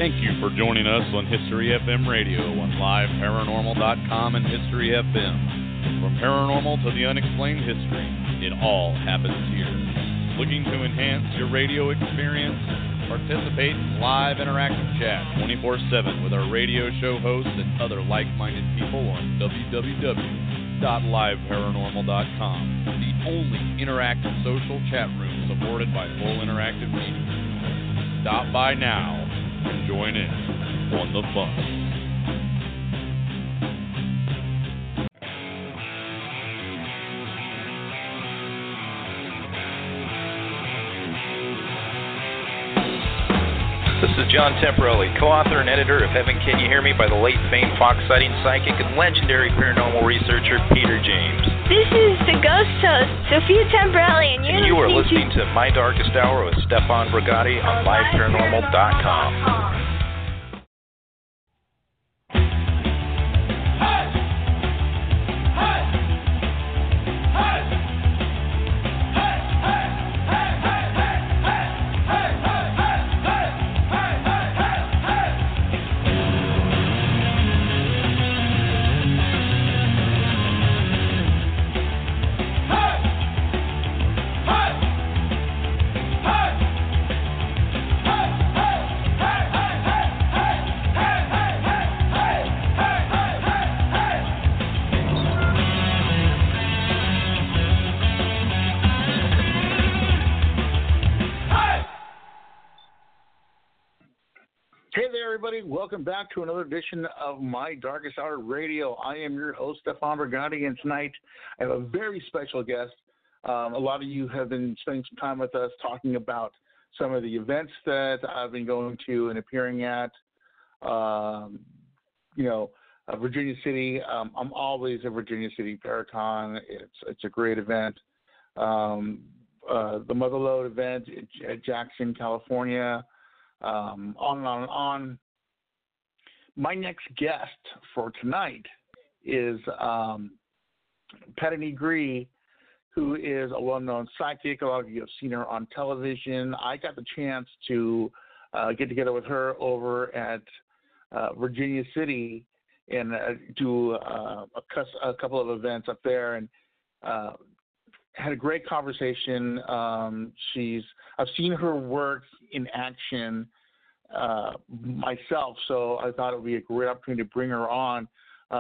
Thank you for joining us on History FM Radio on LiveParanormal.com and History FM. From paranormal to the unexplained history, it all happens here. Looking to enhance your radio experience? Participate in live interactive chat 24/7 with our radio show hosts and other like-minded people on www.liveparanormal.com, the only interactive social chat room supported by full interactive media. Stop by now and join in on the fun. This is John Temporelli, co-author and editor of Heaven Can You Hear Me by the late famed Fox sighting psychic and legendary paranormal researcher Peter James. This is the ghost host, Sophia Temporelli, and you are listening to My Darkest Hour with Stefan Brigatti on LiveParanormal.com. Welcome back to another edition of My Darkest Hour Radio. I am your host, Stefan Brigatti, and tonight I have a very special guest. A lot of you have been spending some time with us talking about some of the events that I've been going to and appearing at. Virginia City. I'm always at Virginia City Paracon. It's a great event. The Motherlode event at Jackson, California. On and on and on. My next guest for tonight is Patty Negri, who is a well-known psychic. A lot of you have seen her on television. I got the chance to get together with her over at Virginia City and do a couple of events up there, and had a great conversation. I've seen her work in action myself, so I thought it would be a great opportunity to bring her on.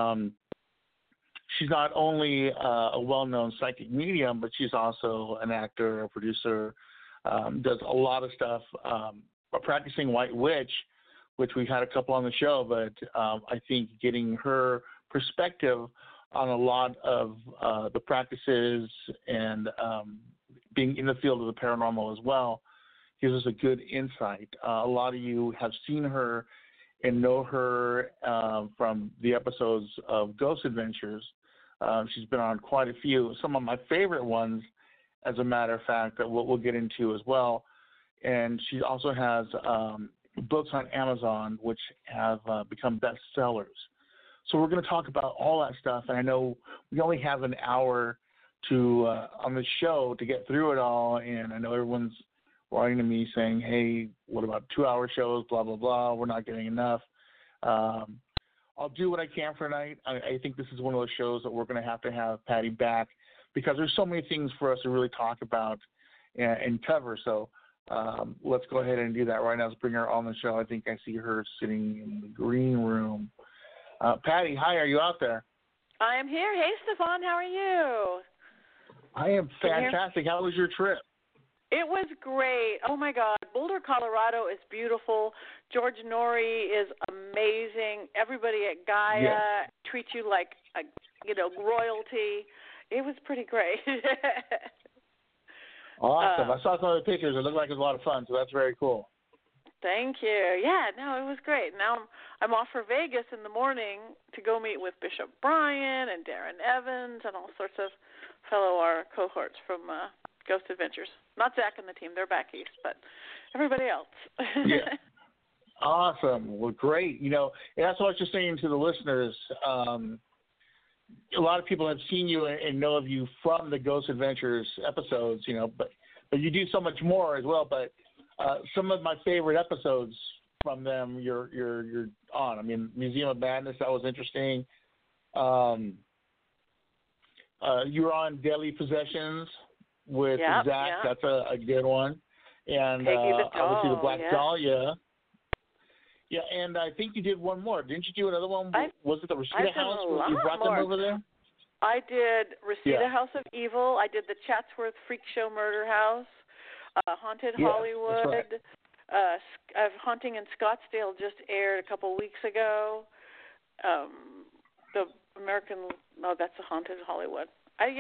She's not only a well-known psychic medium, but she's also an actor, a producer, does a lot of stuff, a practicing white witch, which we've had a couple on the show, but I think getting her perspective on a lot of the practices and being in the field of the paranormal as well gives us a good insight. A lot of you have seen her and know her from the episodes of Ghost Adventures. She's been on quite a few. Some of my favorite ones, as a matter of fact, that we'll get into as well. And she also has books on Amazon, which have become bestsellers. So we're going to talk about all that stuff. And I know we only have an hour on the show to get through it all. And I know everyone's writing to me saying, hey, what about 2-hour shows, blah, blah, blah. We're not getting enough. I'll do what I can for tonight. I think this is one of those shows that we're going to have Patty back because there's so many things for us to really talk about and cover. So let's go ahead and do that right now. Let's bring her on the show. I think I see her sitting in the green room. Patty, hi, are you out there? I am here. Hey, Stefan, how are you? I am fantastic. How was your trip? It was great. Oh, my God. Boulder, Colorado is beautiful. George Norrie is amazing. Everybody at Gaia treats you like, royalty. It was pretty great. Awesome. I saw some of the pictures. It looked like it was a lot of fun, so that's very cool. Thank you. Yeah, no, it was great. Now I'm off for Vegas in the morning to go meet with Bishop Brian and Darren Evans and all sorts of fellow our cohorts from Ghost Adventures. Not Zach and the team. They're back east, but everybody else. Yeah. Awesome. Well, great. And that's what I was just saying to the listeners. A lot of people have seen you and know of you from the Ghost Adventures episodes, but you do so much more as well. But some of my favorite episodes from them you're on. I mean, Museum of Madness, that was interesting. You were on Deadly Possessions with Zach. Yeah. That's a good one. And Peggy the obviously the Doll, Black Dahlia. Yeah, and I think you did one more. Didn't you do another one? Was it the Rosita House? You brought them over there? I did Rosita House of Evil. I did the Chatsworth Freak Show Murder House, Haunted Hollywood. Right. Haunting in Scottsdale just aired a couple weeks ago. The American, that's a Haunted Hollywood.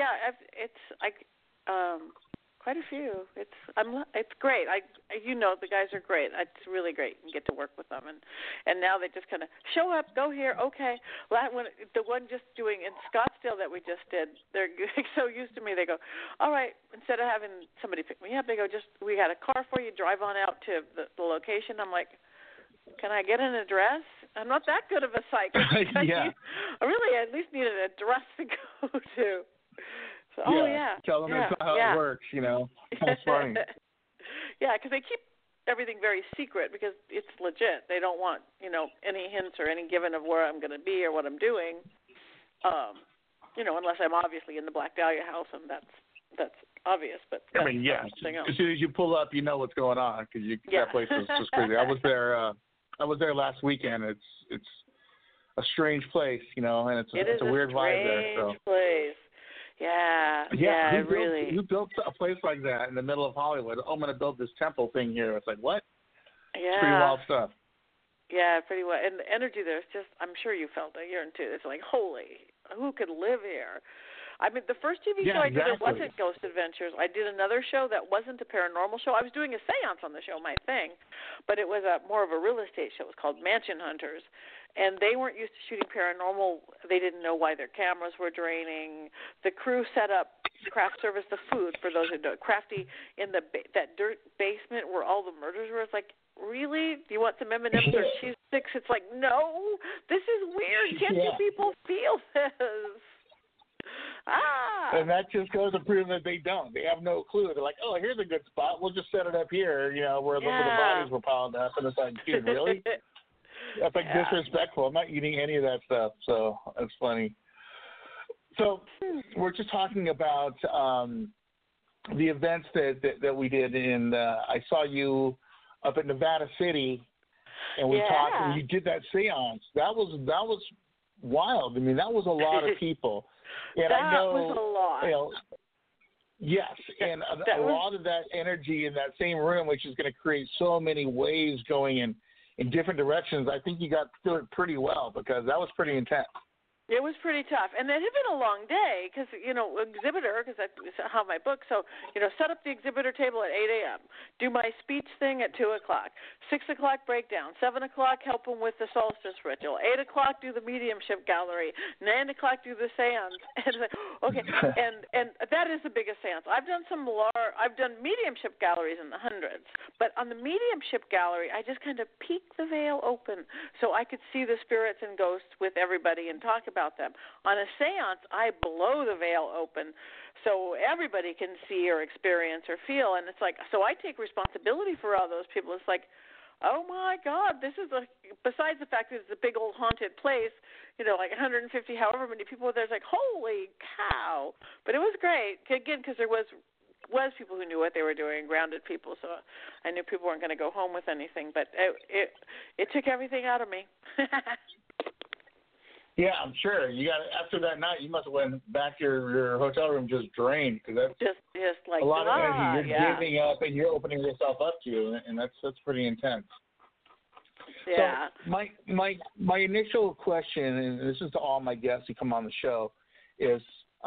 Quite a few. It's great. The guys are great. It's really great. You get to work with them, and now they just kind of show up, go here, okay. The one just doing in Scottsdale that we just did, they're so used to me. They go, all right. Instead of having somebody pick me up, they go, we got a car for you. Drive on out to the location. I'm like, can I get an address? I'm not that good of a psychic. Yeah. I really at least need an address to go to. So, tell them that's how it works, That's funny. Yeah, because they keep everything very secret because it's legit. They don't want, any hints or any given of where I'm going to be or what I'm doing, unless I'm obviously in the Black Dahlia house, and that's obvious. But I mean, as soon as you pull up, you know what's going on because that place is just crazy. I was there last weekend. It's a strange place, and it's a weird vibe there. So. Place. Yeah, really. Who built a place like that in the middle of Hollywood? Oh, I'm going to build this temple thing here. It's like, what? Yeah. It's pretty wild stuff. Yeah, pretty wild. And the energy there is just, I'm sure you felt it here too. It's like, holy, who could live here? I mean, the first TV show I did, it wasn't Ghost Adventures. I did another show that wasn't a paranormal show. I was doing a seance on the show, my thing, but it was more of a real estate show. It was called Mansion Hunters, and they weren't used to shooting paranormal. They didn't know why their cameras were draining. The crew set up craft service the food, for those who know, crafty in that dirt basement where all the murders were. It's like, really? Do you want some M&Ms or cheese sticks? It's like, no, this is weird. Can't you people feel this? And that just goes to prove that they don't. They have no clue. They're like, oh, here's a good spot. We'll just set it up here, where the bodies were piled up. And it's like, dude, really? That's like disrespectful. I'm not eating any of that stuff. So that's funny. So we're just talking about the events that we did in. I saw you up in Nevada City, and we talked. And you did that seance. That was wild. I mean, that was a lot of people. And that I know, was a lot. Yes, and a lot of that energy in that same room, which is going to create so many waves going in different directions. I think you got through it pretty well because that was pretty intense. It was pretty tough, and it had been a long day because, exhibitor, because I have my book, so, set up the exhibitor table at 8 a.m., do my speech thing at 2 o'clock, 6 o'clock breakdown, 7 o'clock help them with the solstice ritual, 8 o'clock do the mediumship gallery, 9 o'clock do the seance, and and that is the biggest seance. I've done mediumship galleries in the hundreds, but on the mediumship gallery, I just kind of peek the veil open so I could see the spirits and ghosts with everybody and talk about them. On a seance, I blow the veil open so everybody can see or experience or feel, and it's like, so I take responsibility for all those people. It's like, oh my God, this is besides the fact that it's a big old haunted place, like 150, however many people were there, it's like, holy cow. But it was great, again, because there was people who knew what they were doing, grounded people, so I knew people weren't going to go home with anything, but it took everything out of me. Yeah, I'm sure. You got after that night, you must have went back to your hotel room just drained because that's just like a lot of energy you're giving up and you're opening yourself up to, and that's pretty intense. Yeah. So my initial question, and this is to all my guests who come on the show, is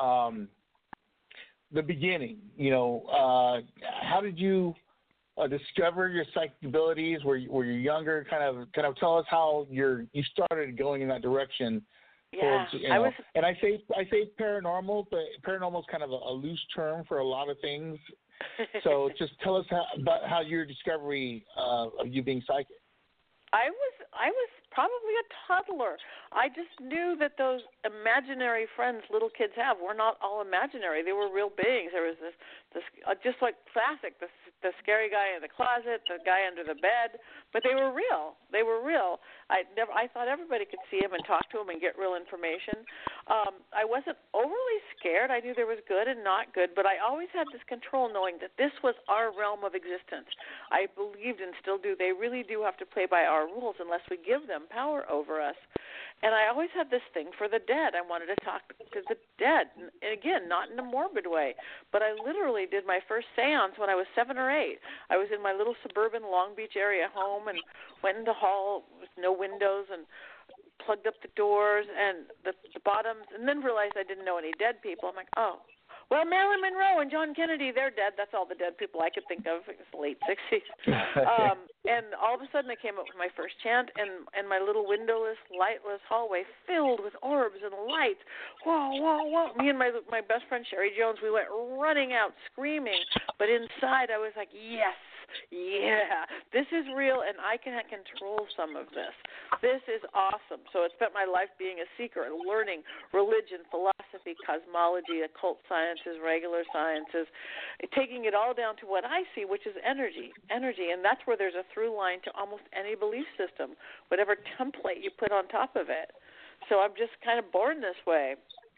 the beginning. How did you discover your psychic abilities? Were you younger? Kind of tell us how you started going in that direction. Yeah, towards, and I say paranormal, but paranormal is kind of a loose term for a lot of things. So just tell us about how your discovery of you being psychic. I was probably a toddler. I just knew that those imaginary friends little kids have were not all imaginary. They were real beings. There was this just like classic, the scary guy in the closet, the guy under the bed, but they were real. They were real. I thought everybody could see him and talk to him and get real information. I wasn't overly scared. I knew there was good and not good, but I always had this control, knowing that this was our realm of existence. I believed and still do. They really do have to play by our rules unless we give them power over us. And I always had this thing for the dead. I wanted to talk to the dead. And again, not in a morbid way, but I literally did my first seance when I was 7 or 8. I was in my little suburban Long Beach area home and went in the hall with no windows and plugged up the doors and the bottoms, and then realized I didn't know any dead people. I'm like, oh. Well, Marilyn Monroe and John Kennedy, they're dead. That's all the dead people I could think of. It was the late 60s. And all of a sudden I came up with my first chant, and my little windowless, lightless hallway filled with orbs and lights. Whoa, whoa, whoa. Me and my best friend, Sherry Jones, we went running out screaming. But inside I was like, yes. Yeah, this is real, and I can control some of this. This is awesome. So I spent my life being a seeker and learning religion, philosophy, cosmology, occult sciences, regular sciences, taking it all down to what I see, which is energy. And that's where there's a through line to almost any belief system, whatever template you put on top of it. So I'm just kind of born this way.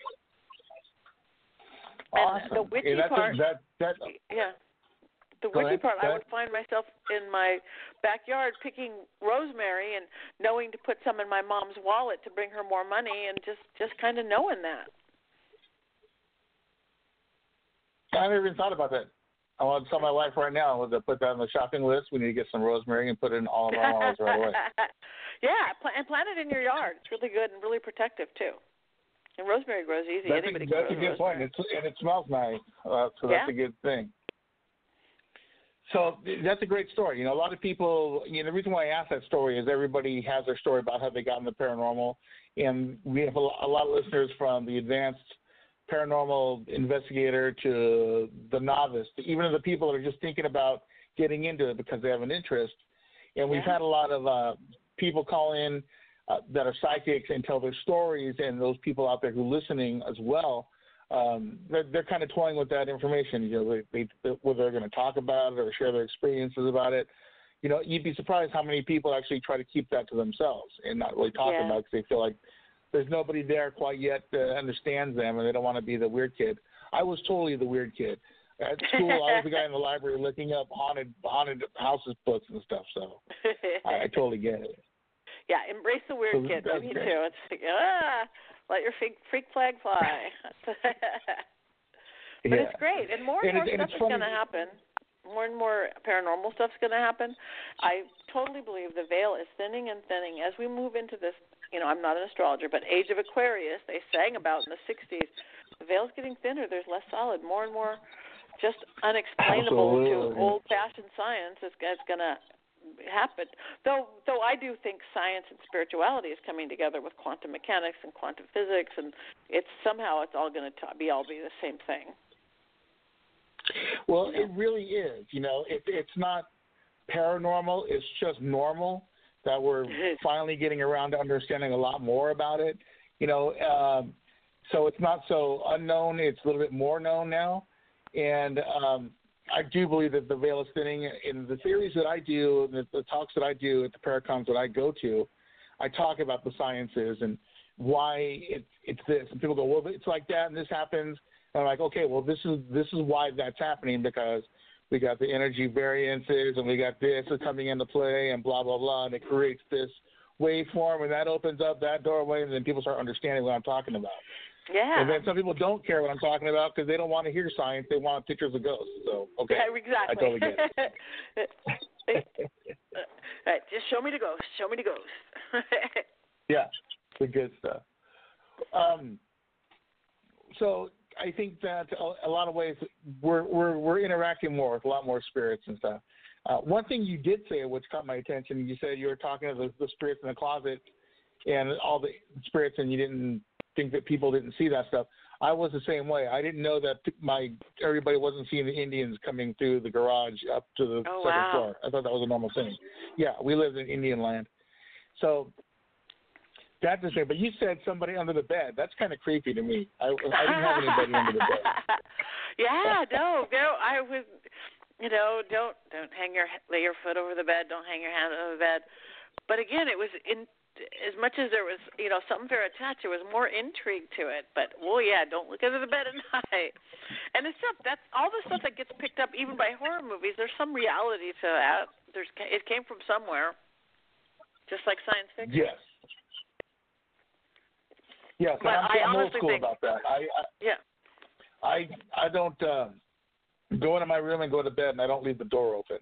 Awesome. And the witchy part, yeah. The witchy part, I would find myself in my backyard picking rosemary and knowing to put some in my mom's wallet to bring her more money, and just kind of knowing that. I never even thought about that. I want to tell my wife right now to put that on the shopping list. We need to get some rosemary and put it in all of our wallets right away. Yeah, and plant it in your yard. It's really good and really protective, too. And rosemary grows easy. That's Anybody a can good rosemary. point. And it smells nice, so that's a good thing. So that's a great story. You know, a lot of people, the reason why I asked that story is everybody has their story about how they got in the paranormal. And we have a lot of listeners from the advanced paranormal investigator to the novice, to even the people that are just thinking about getting into it because they have an interest. And we've had a lot of people call in that are psychics and tell their stories, and those people out there who are listening as well. They're kind of toying with that information, whether they're going to talk about it or share their experiences about it. You'd be surprised how many people actually try to keep that to themselves and not really talk about it because they feel like there's nobody there quite yet that understands them, and they don't want to be the weird kid. I was totally the weird kid. At school, I was the guy in the library looking up haunted houses books and stuff, so I totally get it. Yeah, embrace the weird kid. Me too. It's like, let your freak flag fly. But it's great, and more and more stuff is going to happen. More and more paranormal stuff's going to happen. I totally believe the veil is thinning and thinning as we move into this. I'm not an astrologer, but Age of Aquarius, they sang about in the 60s. The veil's getting thinner. There's less solid. More and more just unexplainable to old-fashioned science is going to happen. Though I do think science and spirituality is coming together with quantum mechanics and quantum physics, and it's all going to be the same thing. Well, it really is. It's not paranormal. It's just normal that we're finally getting around to understanding a lot more about it. So it's not so unknown. It's a little bit more known now. And I do believe that the veil is thinning. In the theories that I do, the talks that I do at the Paracons that I go to, I talk about the sciences and why it's this. And people go, well, it's like that and this happens. And I'm like, okay, well, this is why that's happening, because we got the energy variances and we got this coming into play and blah, blah, blah. And it creates this waveform, and that opens up that doorway, and then people start understanding what I'm talking about. Yeah. And then some people don't care what I'm talking about because they don't want to hear science. They want pictures of ghosts. So, okay. Yeah, exactly. I totally get it. Right, just show me the ghost. Show me the ghost. Yeah, the good stuff. So I think that a lot of ways we're interacting more with a lot more spirits and stuff. One thing you did say, which caught my attention, you said you were talking to the spirits in the closet and all the spirits, and you didn't think that people didn't see that stuff. I was the same way. I didn't know that everybody wasn't seeing the Indians coming through the garage up to the second floor. I thought that was a normal thing. Yeah, we lived in Indian land. So That's the thing. But you said somebody under the bed. That's kind of creepy to me. I didn't have anybody under the bed. Yeah, no. I was, don't lay your foot over the bed. Don't hang your hand over the bed. But again, it was as much as there was, something very attached, there was more intrigue to it. But, don't look under the bed at night. And it's that's all the stuff that gets picked up even by horror movies. There's some reality to that. It came from somewhere, just like science fiction. Yes. Yes, but I'm old school about that. I don't go into my room and go to bed, and I don't leave the door open.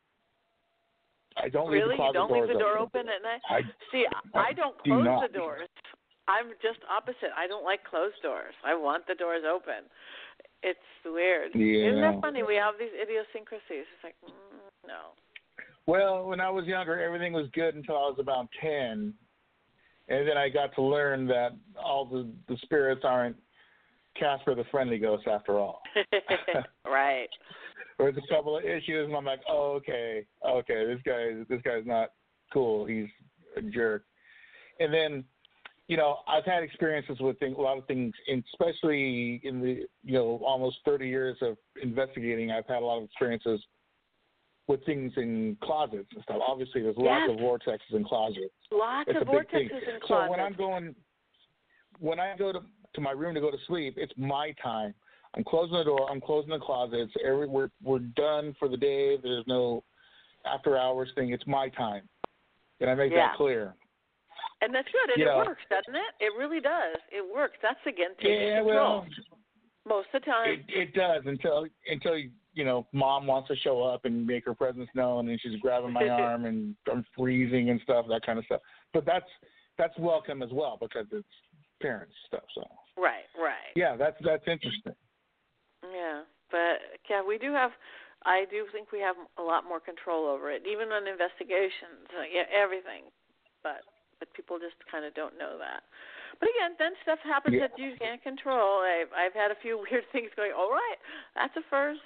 I don't leave the closet doors open. Really? You don't leave the door open at night? I don't close the doors. I'm just opposite. I don't like closed doors. I want the doors open. It's weird. Yeah. Isn't that funny? We have these idiosyncrasies. It's like, no. Well, when I was younger, everything was good until I was about 10. And then I got to learn that all the spirits aren't Casper the Friendly Ghost after all. Right. There's a couple of issues, and I'm like, okay, this guy's not cool. He's a jerk. And then, I've had experiences with a lot of things, especially in the, almost 30 years of investigating. I've had a lot of experiences with things in closets and stuff. Obviously, there's lots of vortexes in closets. Lots of vortexes in closets. So when I go to my room to go to sleep, it's my time. I'm closing the door. I'm closing the closets. We're done for the day. There's no after hours thing. It's my time, and I make that clear. And that's good. And it works, doesn't it? It really does. It works. That's again taking control. Well, most of the time. It does until Mom wants to show up and make her presence known, and she's grabbing my arm, and I'm freezing and stuff, that kind of stuff. But that's welcome as well because it's parents stuff. So right. Yeah, that's interesting. Yeah, but we do have. I do think we have a lot more control over it, even on investigations. Everything, but people just kind of don't know that. But again, then stuff happens that you can't control. I've had a few weird things going. All right, that's a first.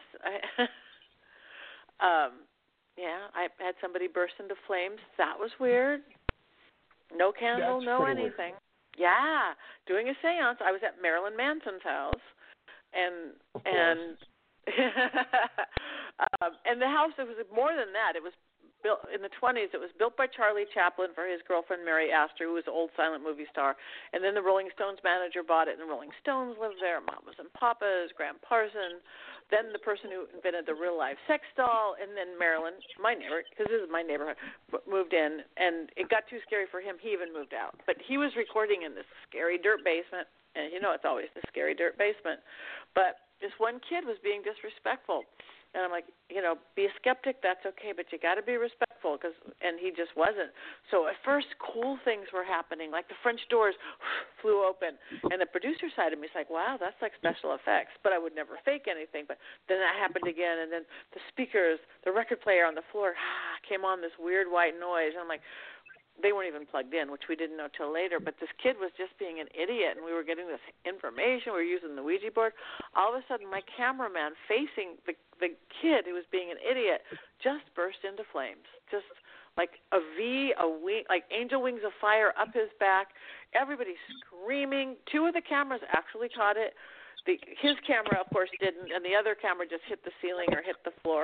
I had somebody burst into flames. That was weird. No candle, no anything. Weird. Yeah, doing a seance. I was at Marilyn Manson's house, and the house. It was more than that. It was built in the 20s. It was built by Charlie Chaplin for his girlfriend Mary Astor, who was an old silent movie star. And then the Rolling Stones manager bought it, and the Rolling Stones lived there. Mamas and Papas, Graham Parsons. Then the person who invented the real-life sex doll, and then Marilyn, my neighbor, because this is my neighborhood, moved in, and it got too scary for him. He even moved out. But he was recording in this scary dirt basement, and it's always the scary dirt basement. But this one kid was being disrespectful. And I'm like, be a skeptic, that's okay, but you got to be respectful, and he just wasn't. So at first, cool things were happening, like the French doors flew open, and the producer side of me is like, wow, that's like special effects, but I would never fake anything. But then that happened again, and then the speakers, the record player on the floor came on this weird white noise, and I'm like, they weren't even plugged in, which we didn't know till later, but this kid was just being an idiot, and we were getting this information. We were using the Ouija board. All of a sudden, my cameraman facing the kid who was being an idiot just burst into flames, just like a wing, like angel wings of fire up his back. Everybody screaming. 2 of the cameras actually caught it. His camera, of course, didn't, and the other camera just hit the ceiling or hit the floor.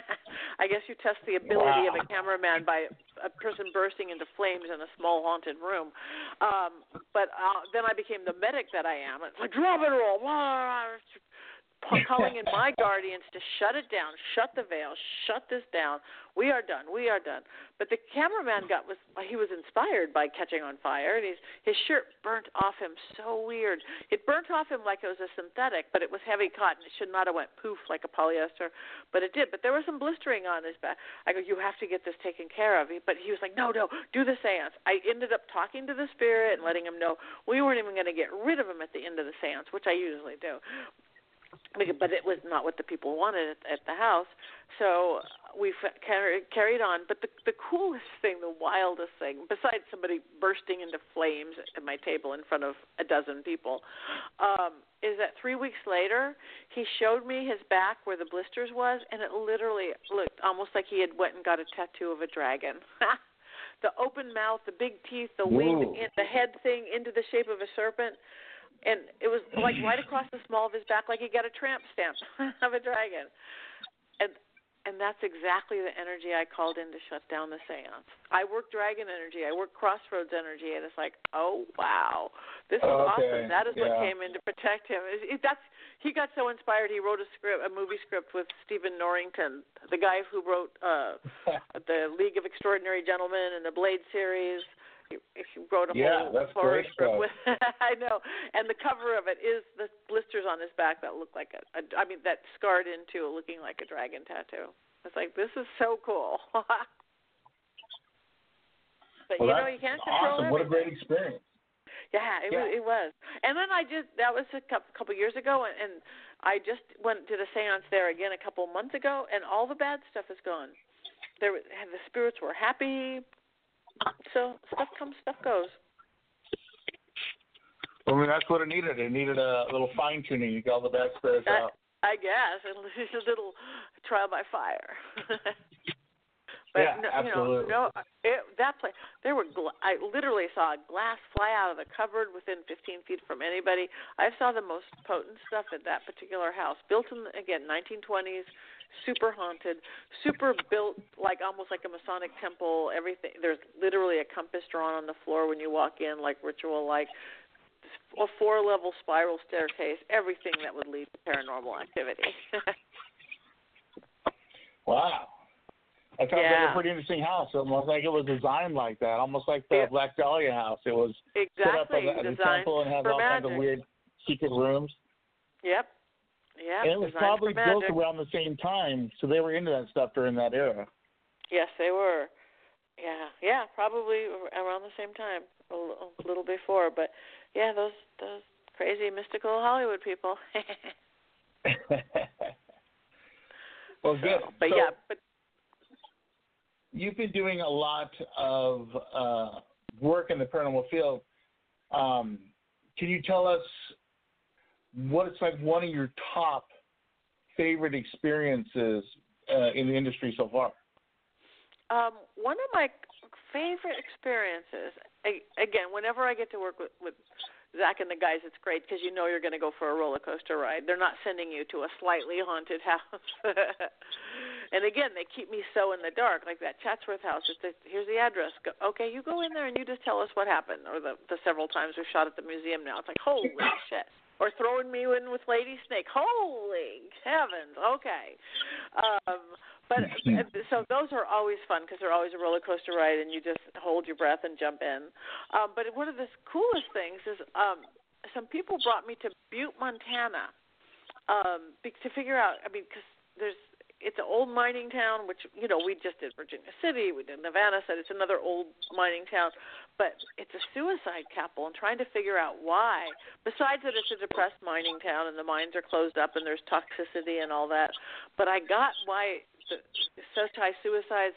I guess you test the ability of a cameraman by a person bursting into flames in a small haunted room. But then I became the medic that I am. It's like, drop it all. Calling in my guardians to shut it down, shut the veil, shut this down. We are done. But the cameraman he was inspired by catching on fire, and his shirt burnt off him so weird. It burnt off him like it was a synthetic, but it was heavy cotton. It should not have went poof like a polyester, but it did. But there was some blistering on his back. I go, you have to get this taken care of. But he was like, no, do the seance. I ended up talking to the spirit and letting him know we weren't even going to get rid of him at the end of the seance, which I usually do. But it was not what the people wanted at the house, so we carried on. But the coolest thing, the wildest thing, besides somebody bursting into flames at my table in front of a dozen people, is that 3 weeks later, he showed me his back where the blisters was, and it literally looked almost like he had went and got a tattoo of a dragon. the open mouth, the big teeth, the wing, the head thing into the shape of a serpent. And it was like right across the small of his back, like he got a tramp stamp of a dragon. And that's exactly the energy I called in to shut down the seance. I work dragon energy. I work crossroads energy. And it's like, oh, wow, this is awesome. That is what came in to protect him. He got so inspired, he wrote a movie script with Stephen Norrington, the guy who wrote the League of Extraordinary Gentlemen and the Blade series. He wrote a whole horror script with I know, and the cover of it is the blisters on his back that look like that scarred into looking like a dragon tattoo. It's like, this is so cool. But you can't control everything. What a great experience. Yeah, it was. And then that was a couple years ago, and I just did a seance there again a couple months ago, and all the bad stuff is gone. The spirits were happy. So stuff comes, stuff goes. Well, I mean, that's what it needed. It needed a little fine tuning. You got all the bad spirits out. I guess a little trial by fire. But absolutely. That place, I literally saw a glass fly out of the cupboard within 15 feet from anybody. I saw the most potent stuff at that particular house, built in, again, 1920s, super haunted, super built almost like a Masonic temple. Everything, there's literally a compass drawn on the floor when you walk in, like ritual-like. A 4-level spiral staircase, everything that would lead to paranormal activity. Wow. That sounds like a pretty interesting house. Almost like it was designed like that, almost like the Black Dahlia house. It was set up as a temple and has all kinds of weird secret rooms. Yep. Yeah. And it was probably built around the same time, so they were into that stuff during that era. Yes, they were. Yeah, probably around the same time, a little before. But yeah, those crazy mystical Hollywood people. Well, good. But you've been doing a lot of work in the paranormal field. Can you tell us what it's like, one of your top favorite experiences in the industry so far? One of my favorite experiences, again, whenever I get to work with Zach and the guys, it's great because you know you're going to go for a roller coaster ride. They're not sending you to a slightly haunted house. And again, they keep me so in the dark, like that Chatsworth house. Here's the address. Okay, you go in there and you just tell us what happened. Or the several times we've shot at the museum now. It's like, holy shit. Or throwing me in with Lady Snake. Holy heavens. Okay. But so those are always fun because they're always a roller coaster ride, and you just hold your breath and jump in. But one of the coolest things is some people brought me to Butte, Montana, to figure out. I mean, because it's an old mining town, which we just did Virginia City, we did Nevada. Said it's another old mining town, but it's a suicide capital, and trying to figure out why. Besides that, it's a depressed mining town, and the mines are closed up, and there's toxicity and all that. But I got why. Such high suicides,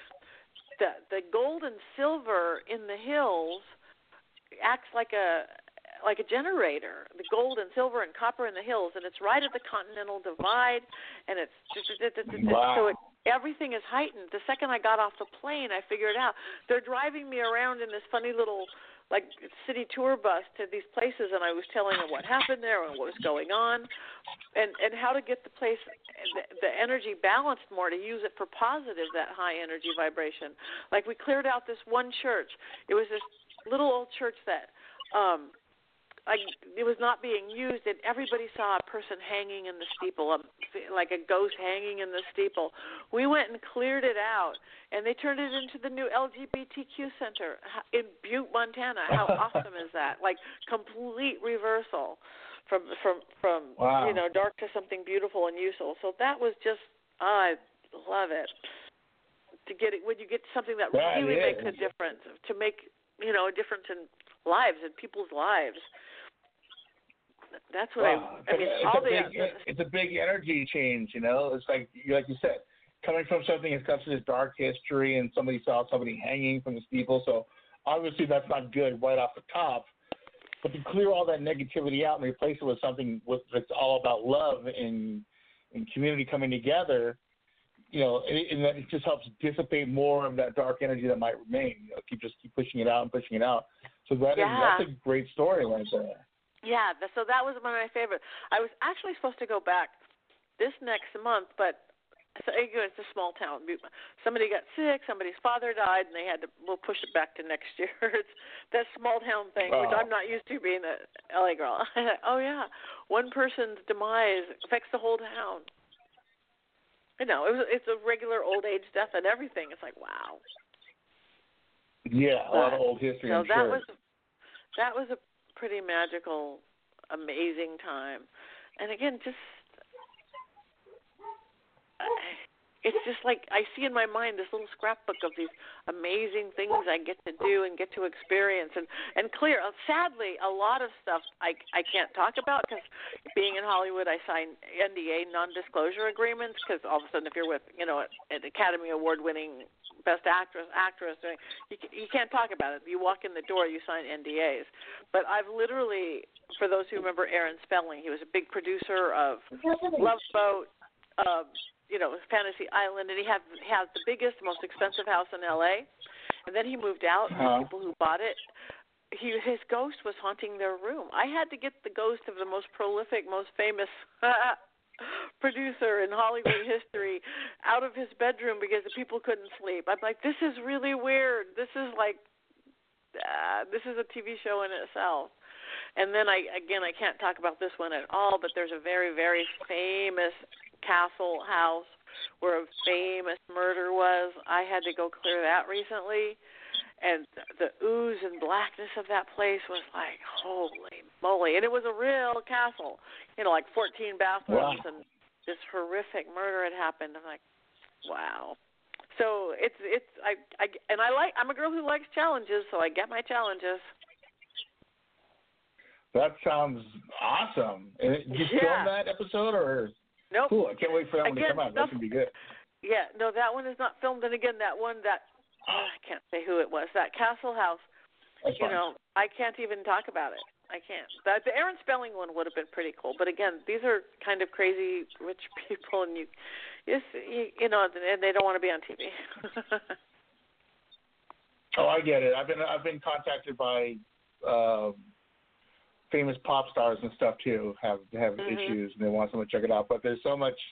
the gold and silver in the hills acts like a generator. The gold and silver and copper in the hills, and it's right at the Continental Divide, and it's so everything is heightened. The second I got off the plane, I figured out they're driving me around in this funny little city tour bus to these places, and I was telling them what happened there and what was going on, and how to get the place, the energy balanced more to use it for positive, that high energy vibration. Like we cleared out this one church. It was this little old church that it was not being used, and everybody saw a person hanging in the steeple, like a ghost hanging in the steeple. We went and cleared it out, and they turned it into the new LGBTQ center in Butte, Montana. How awesome is that? Like complete reversal from wow. Dark to something beautiful and useful. So that was just, I love it. To get it when you get something that really makes a difference, to make a difference in lives and people's lives. That's what it's a big energy change, It's like you said, coming from something that's got such a dark history, and somebody saw somebody hanging from the steeple. So obviously that's not good right off the top. But to clear all that negativity out and replace it with something that's all about love and community coming together, and that it just helps dissipate more of that dark energy that might remain. Keep pushing it out and pushing it out. So that's a great story right there. Yeah, so that was one of my favorites. I was actually supposed to go back this next month, but it's a small town. Somebody got sick, somebody's father died, and we'll push it back to next year. It's that small town thing, which I'm not used to being a LA girl. Oh, yeah, one person's demise affects the whole town. It's a regular old age death and everything. It's like, wow. Yeah, a lot of old history. So that was a pretty magical, amazing time. And again, it's just like I see in my mind this little scrapbook of these amazing things I get to do and get to experience. And sadly, a lot of stuff I can't talk about because being in Hollywood, I sign NDA, non-disclosure agreements, because all of a sudden if you're with, an Academy Award-winning Best Actress, you can't talk about it. You walk in the door, you sign NDAs. But I've literally, for those who remember Aaron Spelling, he was a big producer of Love Boat, Fantasy Island, and he has the biggest, most expensive house in L.A. And then he moved out, and the people who bought it, his ghost was haunting their room. I had to get the ghost of the most prolific, most famous producer in Hollywood history out of his bedroom because the people couldn't sleep. I'm like, this is really weird. This is like, this is a TV show in itself. And then I can't talk about this one at all, but there's a very, very famous castle house where a famous murder was. I had to go clear that recently, and the ooze and blackness of that place was like, holy moly. And it was a real castle, like 14 bathrooms, and this horrific murder had happened. I'm like, wow. So I'm a girl who likes challenges, so I get my challenges. That sounds awesome. Did you film that episode or? Nope. Cool. I can't wait for that one to come out. That's going to be good. Yeah, no, that one is not filmed. And again, that one I can't say who it was. That Castle House, I can't even talk about it. I can't. The Aaron Spelling one would have been pretty cool. But again, these are kind of crazy rich people, and and they don't want to be on TV. I get it. I've been contacted by famous pop stars and stuff too have issues, and they want someone to check it out. But there's so much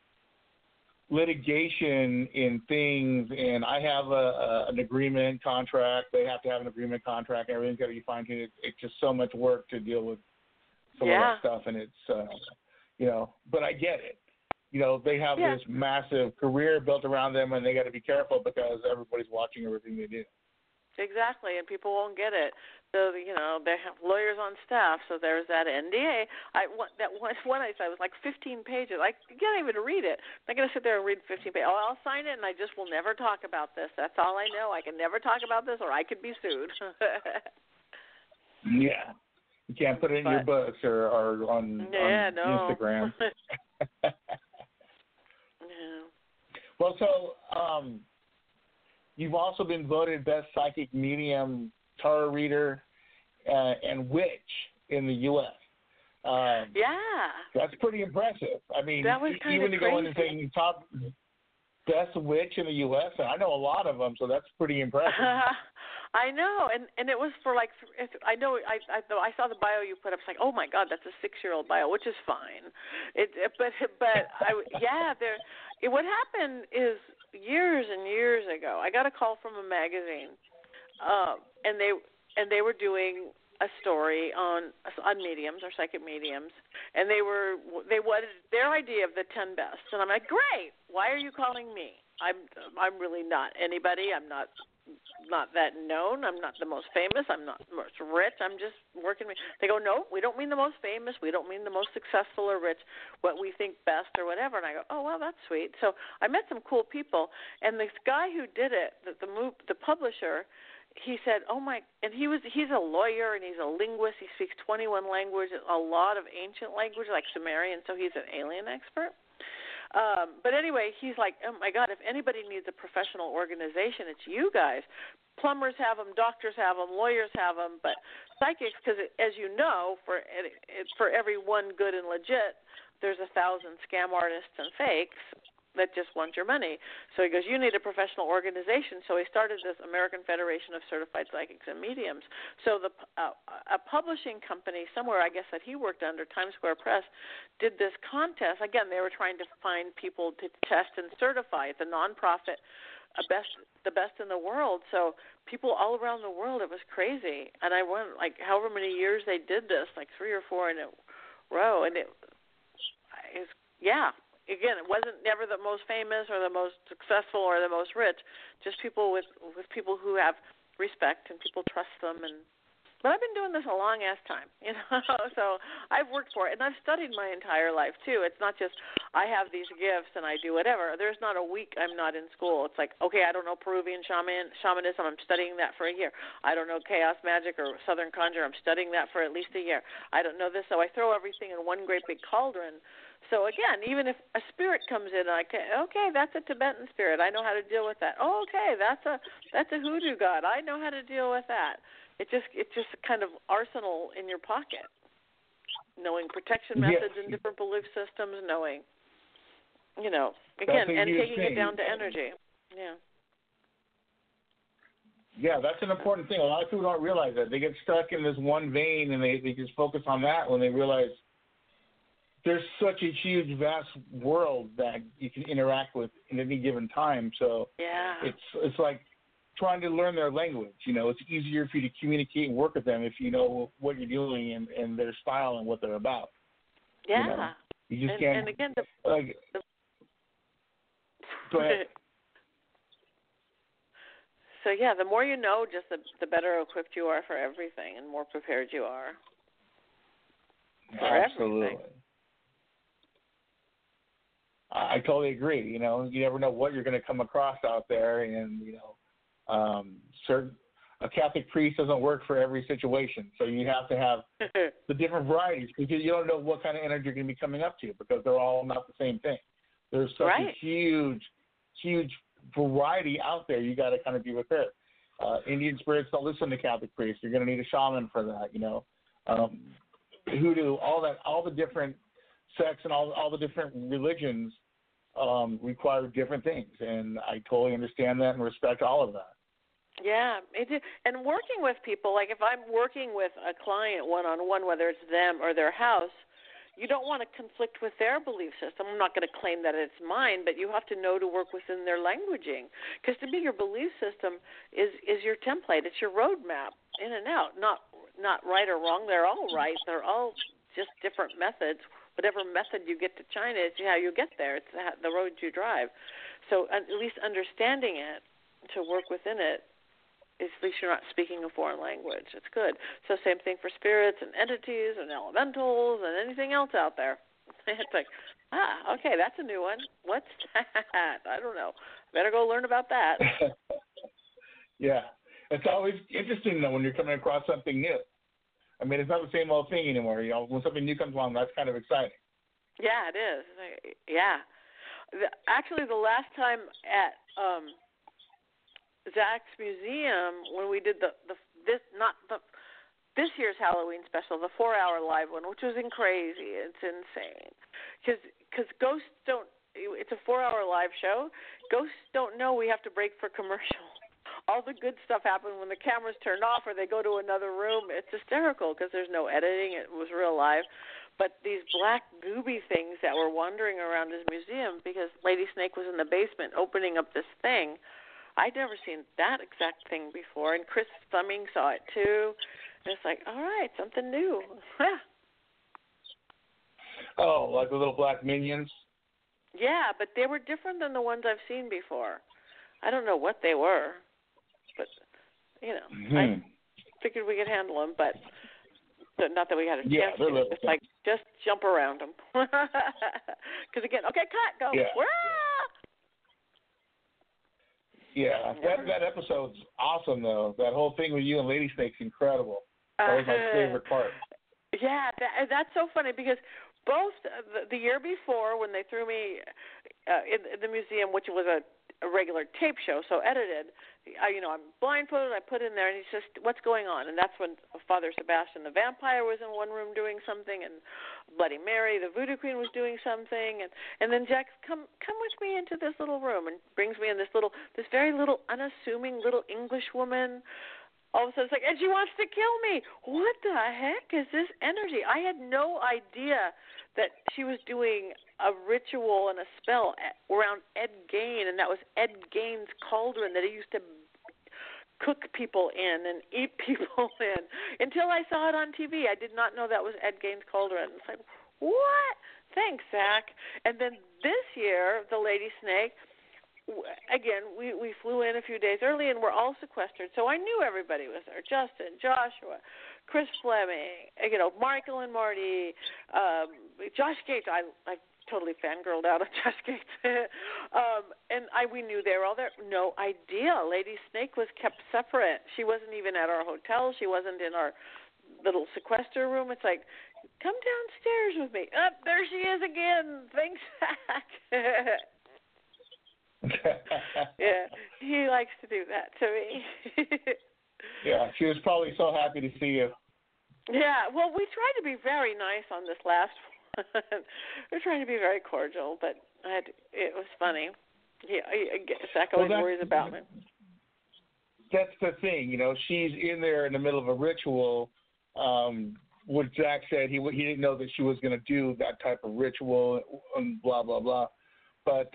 litigation in things, and I have an agreement contract. They have to have an agreement contract. Everything's got to be fine-tuned. It's just so much work to deal with some of that stuff, and it's But I get it. They have this massive career built around them, and they got to be careful because everybody's watching everything they do. Exactly, and people won't get it. So, they have lawyers on staff, so there's that NDA. That one I saw was like 15 pages. I can't even read it. I'm not going to sit there and read 15 pages. I'll sign it, and I just will never talk about this. That's all I know. I can never talk about this, or I could be sued. Yeah. You can't put it in your books or on Instagram. Well, so you've also been voted Best Psychic Medium, Tarot Reader, and Witch in the U.S. That's pretty impressive. I mean, that was even to go in and say top Best Witch in the U.S., and I know a lot of them, so that's pretty impressive. I know, and it was for like, I saw the bio you put up. It's like, oh my God, that's a 6-year-old bio, which is fine. What happened is years and years ago, I got a call from a magazine, and they were doing a story on mediums or psychic mediums, and they wanted their idea of the 10 best, and I'm like, great. Why are you calling me? I'm really not anybody. I'm not that known. I'm not the most famous. I'm not most rich. I'm just working. They go, no, we don't mean the most famous. We don't mean the most successful or rich. What we think best or whatever. And I go, oh, well, that's sweet. So I met some cool people. And this guy who did it, the publisher, he said, oh my, and he's a lawyer and he's a linguist. He speaks 21 languages, a lot of ancient language like Sumerian. So he's an alien expert. But anyway, he's like, oh, my God, if anybody needs a professional organization, it's you guys. Plumbers have them, doctors have them, lawyers have them, but psychics, because as you know, for every one good and legit, there's 1,000 scam artists and fakes. that just want your money. So he goes, you need a professional organization. So he started this American Federation of Certified Psychics and Mediums. So a publishing company somewhere, I guess, that he worked under, Times Square Press, did this contest. Again, they were trying to find people to test and certify. It's a nonprofit, the best in the world. So people all around the world, it was crazy. And I went, like, however many years they did this, like 3 or 4 in a row, and it was, yeah. Again, it wasn't never the most famous or the most successful or the most rich, just people with people who have respect and people trust them. But I've been doing this a long ass time, you know. So I've worked for it, and I've studied my entire life too. It's not just I have these gifts and I do whatever. There's not a week I'm not in school. It's like, okay, I don't know Peruvian shamanism. I'm studying that for a year. I don't know chaos magic or Southern conjure. I'm studying that for at least a year. I don't know this, so I throw everything in one great big cauldron. So again, even if a spirit comes in, okay, that's a Tibetan spirit. I know how to deal with that. Oh, okay, that's a hoodoo god. I know how to deal with that. It's just kind of arsenal in your pocket, knowing protection methods and different belief systems, knowing, you know, again, and taking it down to energy. Yeah. Yeah, that's an important thing. A lot of people don't realize that. They get stuck in this one vein and they just focus on that when they realize there's such a huge, vast world that you can interact with in any given time. So yeah, it's like trying to learn their language. You know, it's easier for you to communicate and work with them if you know what you're doing and their style and what they're about. Yeah. You know? You just can't. And again, go ahead. So yeah, the more you know, just the better equipped you are for everything, and more prepared you are for Absolutely. everything. I totally agree. You know, you never know what you're going to come across out there, and you know, a Catholic priest doesn't work for every situation, so you have to have the different varieties because you don't know what kind of energy you're going to be coming up to because they're all not the same thing. There's such a huge variety out there. You got to kind of be prepared. Indian spirits don't listen to Catholic priests. You're going to need a shaman for that. You know, hoodoo, all the different sects and all the different religions require different things, and I totally understand that and respect all of that. Yeah, and working with people, like if I'm working with a client one-on-one, whether it's them or their house, you don't want to conflict with their belief system. I'm not going to claim that it's mine, but you have to know to work within their languaging, because to me your belief system is your template. It's your roadmap in and out, not right or wrong. They're all right. They're all just different methods. Whatever method you get to China is how you get there. It's the road you drive. So at least understanding it to work within it, at least you're not speaking a foreign language. It's good. So same thing for spirits and entities and elementals and anything else out there. It's like, okay, that's a new one. What's that? I don't know. Better go learn about that. Yeah. It's always interesting, though, when you're coming across something new. I mean, it's not the same old thing anymore. You know, when something new comes along, that's kind of exciting. Yeah, it is. Yeah. Actually, the last time at Zach's museum, when we did this year's Halloween special, the 4-hour live one, which was crazy. It's insane. Because ghosts don't. It's a 4-hour live show. Ghosts don't know we have to break for commercial. All the good stuff happened when the camera's turned off or they go to another room. It's hysterical because there's no editing. It was real live. But these black gooby things that were wandering around his museum because Lady Snake was in the basement opening up this thing, I'd never seen that exact thing before. And Chris Thumming saw it too. And it's like, all right, something new. Oh, like the little black minions? Yeah, but they were different than the ones I've seen before. I don't know what they were. But, you know, I figured we could handle them, but not that we had a chance to. Just like, just jump around them. Because again, okay, cut, go. Yeah. Yeah, that episode's awesome, though. That whole thing with you and Lady Snake's incredible. That was my favorite part. Yeah, that's so funny because both the year before when they threw me in the museum, which was a regular tape show, so edited. I'm blindfolded. I put in there, and he's just, what's going on? And that's when Father Sebastian the vampire was in one room doing something, and Bloody Mary the voodoo queen was doing something, and then Jack, come with me into this little room, and brings me in this very little unassuming little English woman. All of a sudden, it's like, and she wants to kill me. What the heck is this energy? I had no idea that she was doing a ritual and a spell around Ed Gain, and that was Ed Gain's cauldron that he used to cook people in and eat people in. Until I saw it on TV, I did not know that was Ed Gain's cauldron. It's like, what? Thanks, Zach. And then this year, the Lady Snake, again, we flew in a few days early, and we're all sequestered. So I knew everybody was there: Justin, Joshua, Chris Fleming, Michael and Marty, Josh Gates. I totally fangirled out on Josh Gates. And we knew they were all there. No idea. Lady Snake was kept separate. She wasn't even at our hotel. She wasn't in our little sequester room. It's like, come downstairs with me. There she is again. Thanks, Zach. Yeah, he likes to do that to me. Yeah, she was probably so happy to see you. Yeah, well, we tried to be very nice on this last one. We're trying to be very cordial, but it was funny. Zach always worries about me. That's the thing, she's in there in the middle of a ritual. What Zach said, he didn't know that she was going to do that type of ritual and blah, blah, blah. But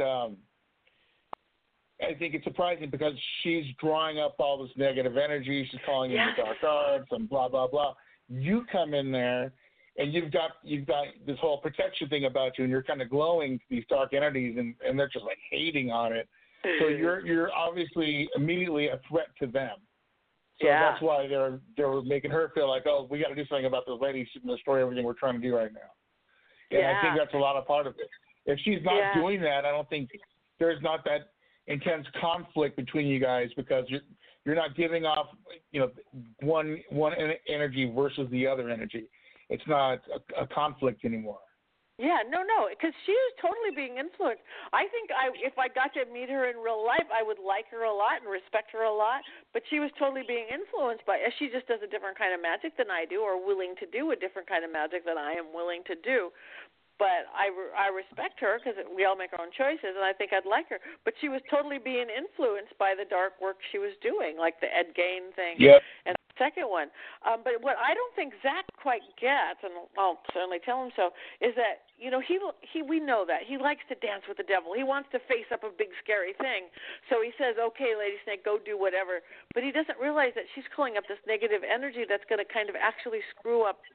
I think it's surprising because she's drawing up all this negative energy. She's calling in the dark arts and blah, blah, blah. You come in there and you've got this whole protection thing about you, and you're kind of glowing to these dark entities, and they're just like hating on it. So you're obviously immediately a threat to them. So that's why they're making her feel like, oh, we got to do something about this lady. She's going to destroy everything we're trying to do right now. And I think that's a lot of part of it. If she's not doing that, I don't think there's not that intense conflict between you guys, because you're not giving off one energy versus the other energy. It's not a conflict anymore. Yeah, no, because she was totally being influenced. I think if I got to meet her in real life, I would like her a lot and respect her a lot, but she was totally being influenced by it. She just does a different kind of magic than I do, or willing to do a different kind of magic than I am willing to do. But I respect her because we all make our own choices, and I think I'd like her. But she was totally being influenced by the dark work she was doing, like the Ed Gain thing and the second one. But what I don't think Zach quite gets, and I'll certainly tell him so, is that we know that he likes to dance with the devil. He wants to face up a big scary thing. So he says, "Okay, Lady Snake, go do whatever." But he doesn't realize that she's calling up this negative energy that's going to kind of actually screw up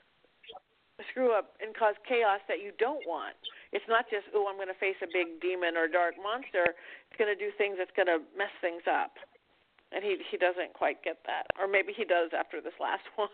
and cause chaos that you don't want. It's not just, I'm going to face a big demon or dark monster. It's going to do things that's going to mess things up. And he doesn't quite get that. Or maybe he does after this last one.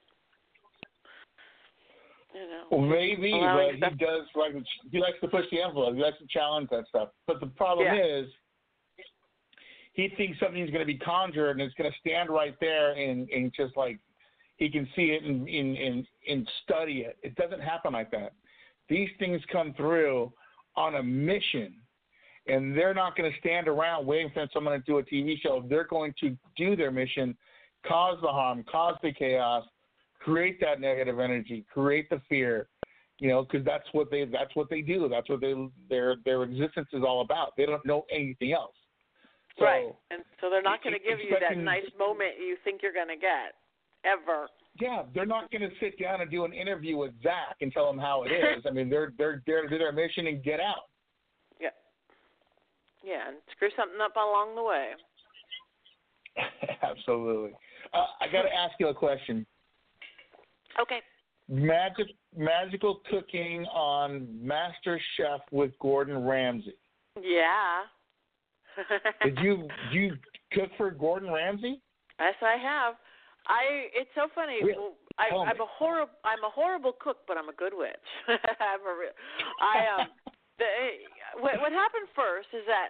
Well, maybe, but he does he likes to push the envelope. He likes to challenge that stuff. But the problem is, he thinks something's going to be conjured and it's going to stand right there and just like, he can see it and study it. It doesn't happen like that. These things come through on a mission, and they're not going to stand around waiting for someone to do a TV show. They're going to do their mission, cause the harm, cause the chaos, create that negative energy, create the fear, because that's what they do. That's what their existence is all about. They don't know anything else. So, right, and so they're not going to give you that nice moment you think you're going to get. Ever. Yeah, they're not going to sit down and do an interview with Zach and tell him how it is. I mean, they're there to do their mission and get out. Yeah. Yeah, and screw something up along the way. Absolutely. I got to ask you a question. Okay. Magical cooking on Master Chef with Gordon Ramsay. Yeah. Did you cook for Gordon Ramsay? Yes, I have. It's so funny. Really? I'm a horrible cook, but I'm a good witch. What happened first is that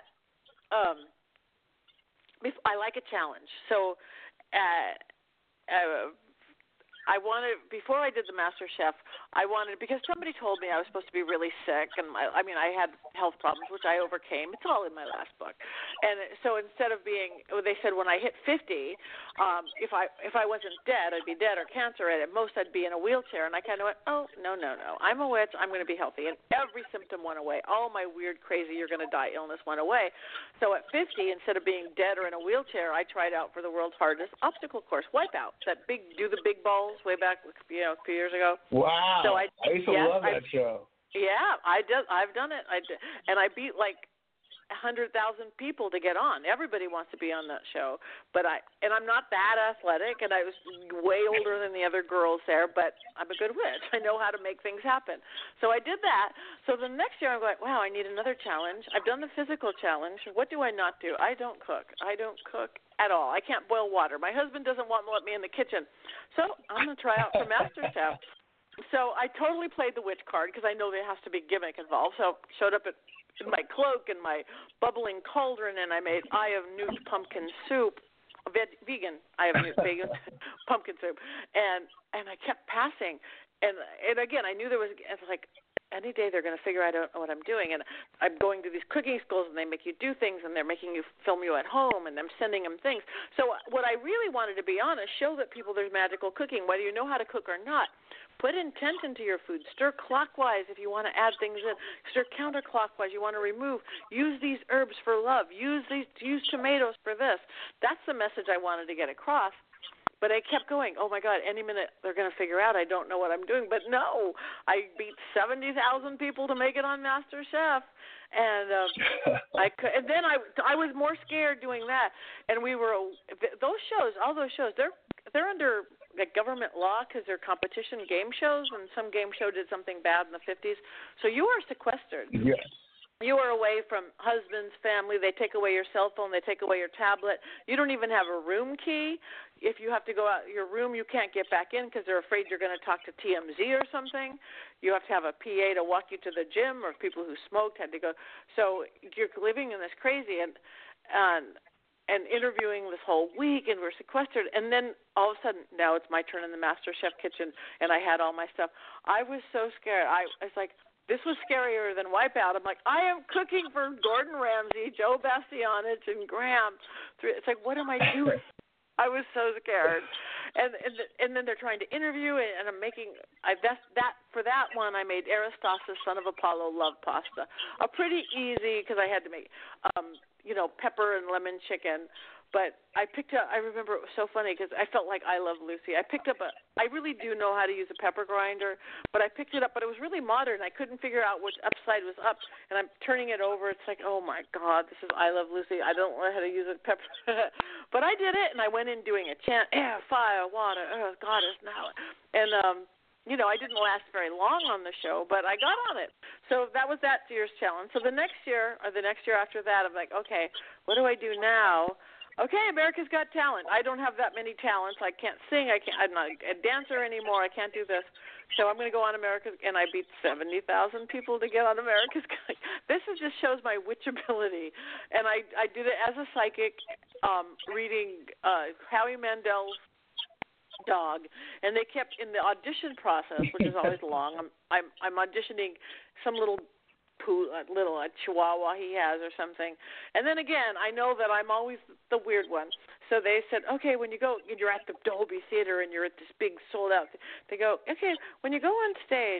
I like a challenge. So I wanted, before I did the Master Chef, because somebody told me I was supposed to be really sick, and I had health problems, which I overcame. It's all in my last book. And so instead of they said when I hit 50, if I wasn't dead, I'd be dead or cancer, and at most I'd be in a wheelchair. And I kind of went, oh, no. I'm a witch. I'm going to be healthy. And every symptom went away. All my weird, crazy, you're going to die illness went away. So at 50, instead of being dead or in a wheelchair, I tried out for the world's hardest obstacle course, Wipeout, do the big balls way back, a few years ago. Wow. So I used to love that show. Yeah, I've done it. And I beat like 100,000 people to get on. Everybody wants to be on that show, but I'm not that athletic, and I was way older than the other girls there. But I'm a good witch. I know how to make things happen. So I did that. So the next year I'm going, wow, I need another challenge. I've done the physical challenge. What do I not do? I don't cook. I don't cook at all. I can't boil water. My husband doesn't want to let me in the kitchen. So I'm going to try out for MasterChef. So I totally played the witch card because I know there has to be gimmick involved. So showed up in my cloak and my bubbling cauldron, and I made Eye of Newt pumpkin soup, vegan Eye of Newt vegan pumpkin soup, and I kept passing, and again I knew it's like any day they're going to figure out what I'm doing, and I'm going to these cooking schools and they make you do things, and they're making you film you at home, and I'm sending them things. So what I really wanted, to be honest, show that people there's magical cooking, whether you know how to cook or not. Put intent into your food. Stir clockwise if you want to add things in. Stir counterclockwise. You want to remove. Use these herbs for love. Use tomatoes for this. That's the message I wanted to get across. But I kept going. Oh my God! Any minute they're going to figure out I don't know what I'm doing. But no, I beat 70,000 people to make it on MasterChef, and and then I was more scared doing that. And we were all those shows. They're under government law because they're competition game shows, and some game show did something bad in the 50s. So you are sequestered. Yes. You are away from husbands, family. They take away your cell phone. They take away your tablet. You don't even have a room key. If you have to go out your room, you can't get back in because they're afraid you're going to talk to TMZ or something. You have to have a PA to walk you to the gym, or people who smoked had to go. So you're living in this crazy and interviewing this whole week, and we're sequestered. And then all of a sudden, now it's my turn in the MasterChef kitchen, and I had all my stuff. I was so scared. I was like, this was scarier than Wipeout. I'm like, I am cooking for Gordon Ramsay, Joe Bastianich, and Graham. It's like, what am I doing? I was so scared. And then they're trying to interview, and I'm making for that one I made Aristophanes, son of Apollo, love pasta. A pretty easy, because I had to make pepper and lemon chicken. But I remember it was so funny because I felt like I Love Lucy. I really do know how to use a pepper grinder, but I picked it up, but it was really modern. I couldn't figure out which upside was up, and I'm turning it over. It's like, oh my God, this is I Love Lucy. I don't know how to use a pepper. But I did it, and I went in doing a chant, air, fire, water, earth, goddess, now. And, I didn't last very long on the show, but I got on it. So that was that year's challenge. So the next year after that, I'm like, okay, what do I do now? Okay, America's Got Talent. I don't have that many talents. I can't sing. I'm not a dancer anymore. I can't do this. So I'm going to go on America's, and I beat 70,000 people to get on America's Got. This just shows my witch ability. And I did it as a psychic, reading Howie Mandel's dog, and they kept in the audition process, which is always long. I'm auditioning some little chihuahua he has or something. And then again, I know that I'm always the weird one. So they said, okay, when you go, you're at the Dolby Theater and you're at this big sold out. They go, okay, when you go on stage,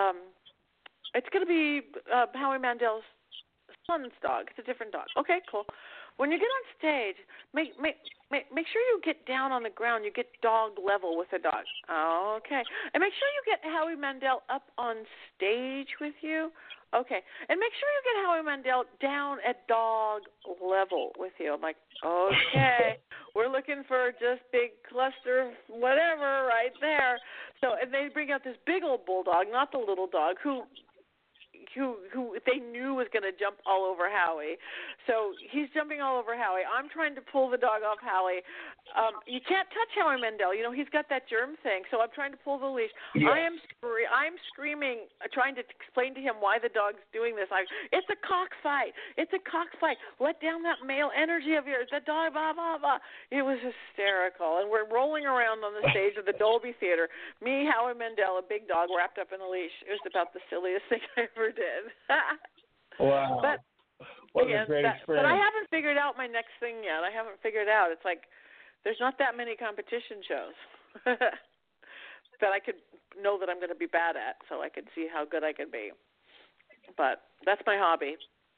it's going to be Howie Mandel's son's dog. It's a different dog. Okay, cool. When you get on stage, make sure you get down on the ground. You get dog level with the dog. Okay. And make sure you get Howie Mandel up on stage with you. Okay. And make sure you get Howie Mandel down at dog level with you. I'm like, okay. We're looking for just big cluster whatever right there. So, and they bring out this big old bulldog, not the little dog, who who they knew was going to jump all over Howie. So he's jumping all over Howie. I'm trying to pull the dog off Howie. You can't touch Howie Mandel. You know, he's got that germ thing. So I'm trying to pull the leash. Yes. I'm screaming, trying to explain to him why the dog's doing this. It's a cockfight. It's a cockfight. Let down that male energy of yours. The dog, blah, blah, blah. It was hysterical. And we're rolling around on the stage of the Dolby Theater. Me, Howie Mandel, a big dog wrapped up in a leash. It was about the silliest thing I ever did. Wow. What a great experience. But I haven't figured out my next thing yet. I haven't figured out. It's like there's not that many competition shows that I could know that I'm going to be bad at, so I could see how good I could be. But that's my hobby.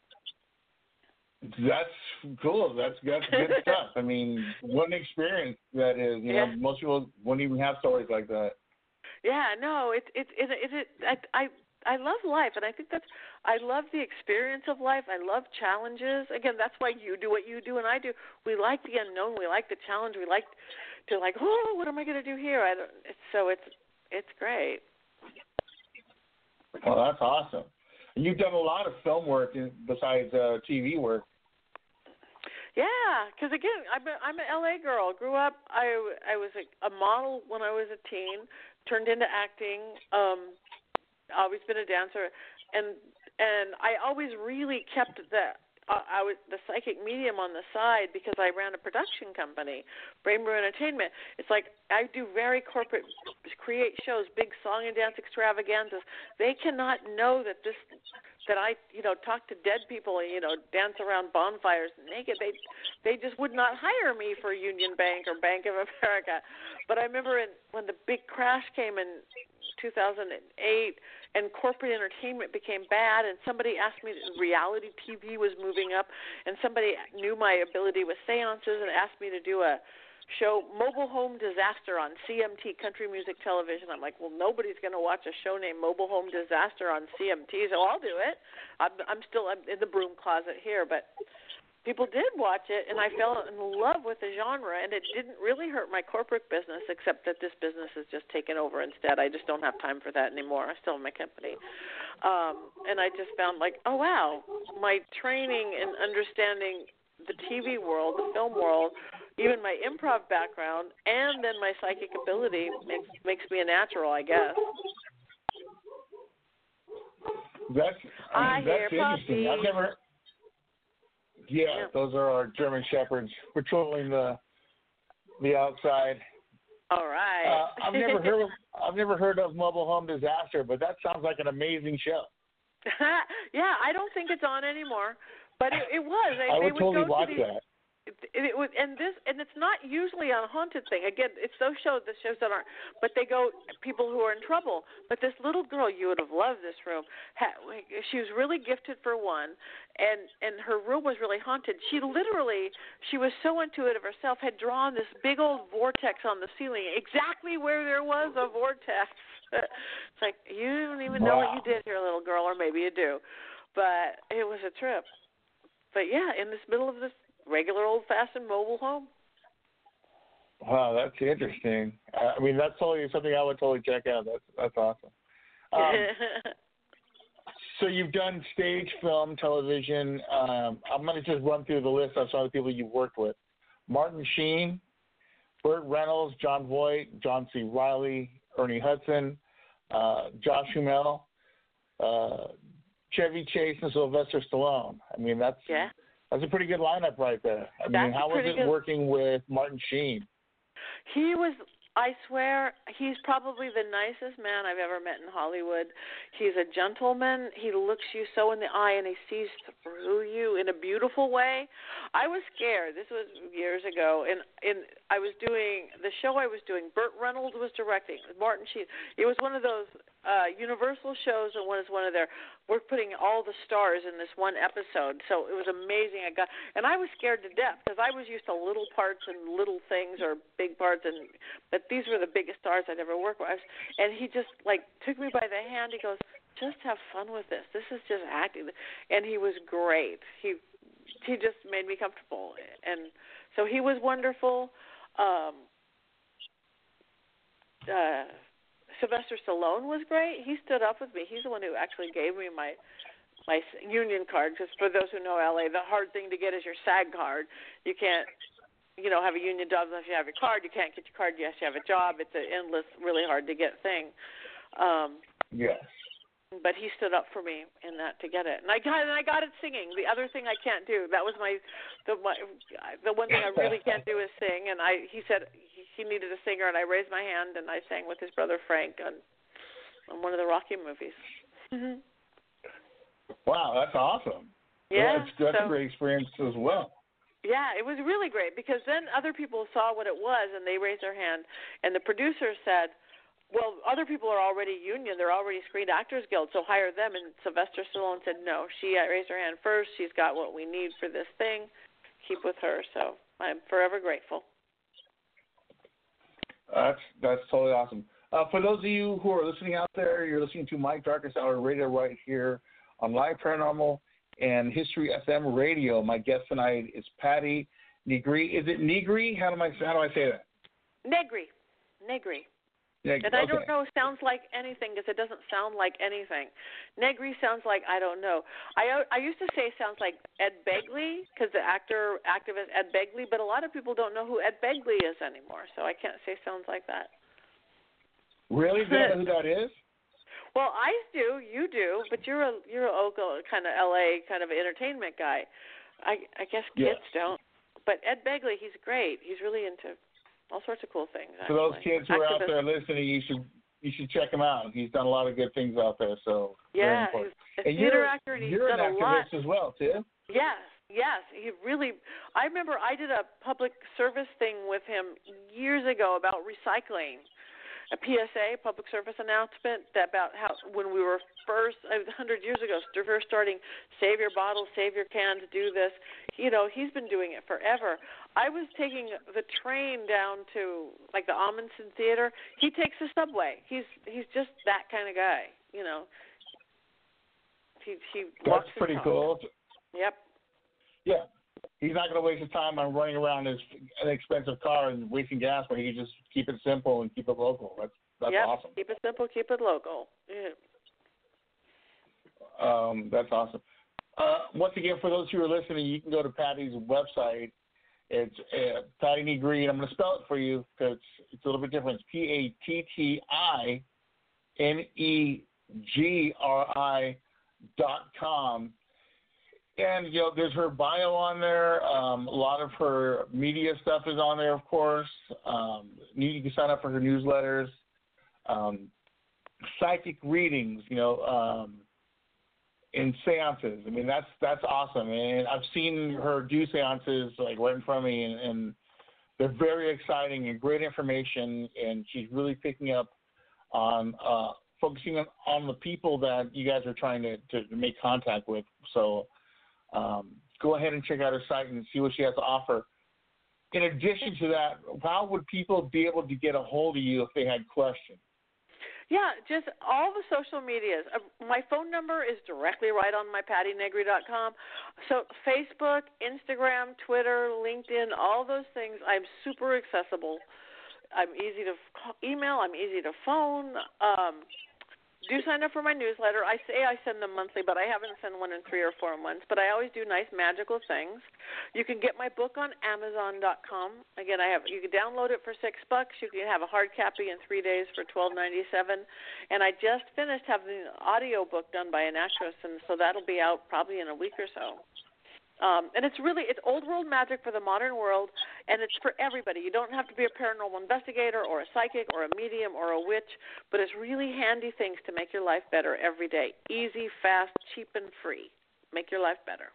That's cool. That's good stuff. I mean, what an experience that is. You know, most people wouldn't even have stories like that. Yeah, no, I love life, and I think I love the experience of life. I love challenges. Again, that's why you do what you do and I do. We like the unknown. We like the challenge. We like to what am I going to do here? It's great. Well, that's awesome. And you've done a lot of film work besides TV work. Yeah, because again, I'm an LA girl. Grew up, I was a model when I was a teen. Turned into acting. Always been a dancer, and I always really kept the psychic medium on the side because I ran a production company, Brain Brew Entertainment. It's like I do very corporate, create shows, big song and dance extravaganzas. They cannot know that I talk to dead people and dance around bonfires naked. They just would not hire me for Union Bank or Bank of America. But I remember when the big crash came in 2008 and corporate entertainment became bad, and somebody asked me, reality TV was moving up, and somebody knew my ability with seances and asked me to do a show, Mobile Home Disaster, on CMT, Country Music Television. I'm like, well, nobody's going to watch a show named Mobile Home Disaster on CMT, so I'll do it. I'm in the broom closet here, but people did watch it, and I fell in love with the genre, and it didn't really hurt my corporate business, except that this business has just taken over instead. I just don't have time for that anymore. I still have my company. And I just found oh, wow, my training and understanding the TV world, the film world, even my improv background, and then my psychic ability makes me a natural, I guess. That's interesting. I've never... Yeah, those are our German Shepherds patrolling the outside. All right. I've never heard of Mobile Home Disaster, but that sounds like an amazing show. Yeah, I don't think it's on anymore, but it was. I would totally watch that. It was, and it's not usually a haunted thing. Again, it's the shows that aren't, but they go people who are in trouble. But this little girl, you would have loved this room. She was really gifted for one, and her room was really haunted. She was so intuitive herself, had drawn this big old vortex on the ceiling, exactly where there was a vortex. It's like, you don't even know what you did here, little girl, or maybe you do. But it was a trip. But yeah, in this middle of this regular old-fashioned mobile home. Wow, that's interesting. I mean, that's totally something I would totally check out. That's awesome. So you've done stage, film, television. I'm going to just run through the list of some of the people you've worked with. Martin Sheen, Burt Reynolds, Jon Voight, John C. Reilly, Ernie Hudson, Josh Duhamel, Chevy Chase, and Sylvester Stallone. I mean, that's a pretty good lineup right there. I mean, how was it working with Martin Sheen? He was, I swear, he's probably the nicest man I've ever met in Hollywood. He's a gentleman. He looks you so in the eye, and he sees through you in a beautiful way. I was scared. This was years ago, and I was doing the show I was doing. Burt Reynolds was directing. Martin Sheen. It was one of those Universal shows, and we're putting all the stars in this one episode. So it was amazing. And I was scared to death because I was used to little parts and little things or big parts, but these were the biggest stars I'd ever worked with. And he just took me by the hand. He goes, "Just have fun with this. This is just acting." And he was great. He just made me comfortable, and so he was wonderful. Sylvester Stallone was great. He stood up with me. He's the one who actually gave me my union card, because for those who know LA, the hard thing to get is your SAG card. You can't, have a union job unless you have your card. You can't get your card unless you have a job. It's an endless, really hard to get thing. Yes. But he stood up for me in that to get it, and I got it singing. The other thing I can't do, that was the one thing I really can't do is sing. And he said he needed a singer, and I raised my hand and I sang with his brother Frank on one of the Rocky movies. Mm-hmm. Wow, that's awesome. Yeah, that's a great experience as well. Yeah, it was really great, because then other people saw what it was and they raised their hand, and the producer said, well, other people are already union, they're already Screen Actors Guild, so hire them. And Sylvester Stallone said, no, she raised her hand first. She's got what we need for this thing. Keep with her. So I'm forever grateful. That's totally awesome. For those of you who are listening out there, you're listening to Mike Darkest Hour Radio right here on Live Paranormal and History FM Radio. My guest tonight is Patti Negri. Is it Negri? How do I say that? Negri. And I don't know, sounds like anything, because it doesn't sound like anything. Negri sounds like I don't know. I used to say it sounds like Ed Begley, because the activist Ed Begley, but a lot of people don't know who Ed Begley is anymore, so I can't say sounds like that. Really? Do you know who that is? Well, I do, you do, but you're a local kind of LA kind of entertainment guy. I guess kids don't. But Ed Begley, he's great. He's really into all sorts of cool things. For those kids who are out there listening, you should check him out. He's done a lot of good things out there. So yeah, he's a theater actor, and he's done a lot. You're an activist as well, too. Yes. He really. I remember I did a public service thing with him years ago about recycling. A PSA, public service announcement, about how when we were first, 100 years ago, first starting Save Your Bottles, Save Your Cans, do this. He's been doing it forever. I was taking the train down to, like, the Amundsen Theater. He takes the subway. He's just that kind of guy, He walks. That's pretty cool. Yep. Yeah. He's not going to waste his time on running around an expensive car and wasting gas, but he can just keep it simple and keep it local. That's awesome. Keep it simple, keep it local. Yeah. That's awesome. Once again, for those who are listening, you can go to Patti's website. It's Patti Negri, and I'm going to spell it for you because it's a little bit different. It's PattiNegri.com. And, there's her bio on there. A lot of her media stuff is on there, of course. You can sign up for her newsletters. Psychic readings, and seances. I mean, that's awesome. And I've seen her do seances, like, right in front of me, and they're very exciting and great information. And she's really picking up on focusing on the people that you guys are trying to make contact with. So go ahead and check out her site and see what she has to offer. In addition to that, how would people be able to get a hold of you if they had questions? Yeah, just all the social medias. My phone number is directly right on my PattiNegri.com. So Facebook, Instagram, Twitter, LinkedIn, all those things, I'm super accessible. I'm easy to email. I'm easy to phone. Do sign up for my newsletter. I say I send them monthly, but I haven't sent one in 3 or 4 months. But I always do nice magical things. You can get my book on Amazon.com. Again, you can download it for $6. You can have a hard copy in 3 days for $12.97. And I just finished having an audio book done by an actress, and so that'll be out probably in a week or so. And it's old world magic for the modern world, and it's for everybody. You don't have to be a paranormal investigator or a psychic or a medium or a witch, but it's really handy things to make your life better every day. Easy, fast, cheap, and free. Make your life better.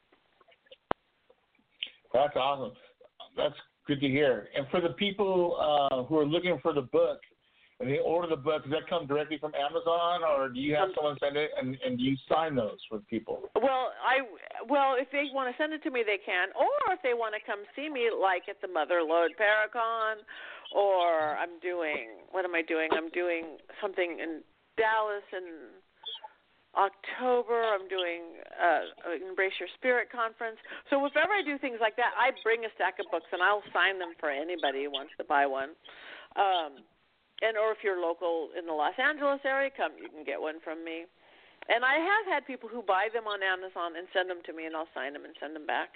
That's awesome. That's good to hear. And for the people who are looking for the book, when they order the book, does that come directly from Amazon, or do you have someone send it, and do you sign those with people? Well, if they want to send it to me, they can. Or if they want to come see me, like at the Mother Lode Paracon, or what am I doing? I'm doing something in Dallas in October. I'm doing Embrace Your Spirit conference. So if ever I do things like that, I bring a stack of books, and I'll sign them for anybody who wants to buy one. or if you're local in the Los Angeles area, you can get one from me. And I have had people who buy them on Amazon and send them to me, and I'll sign them and send them back.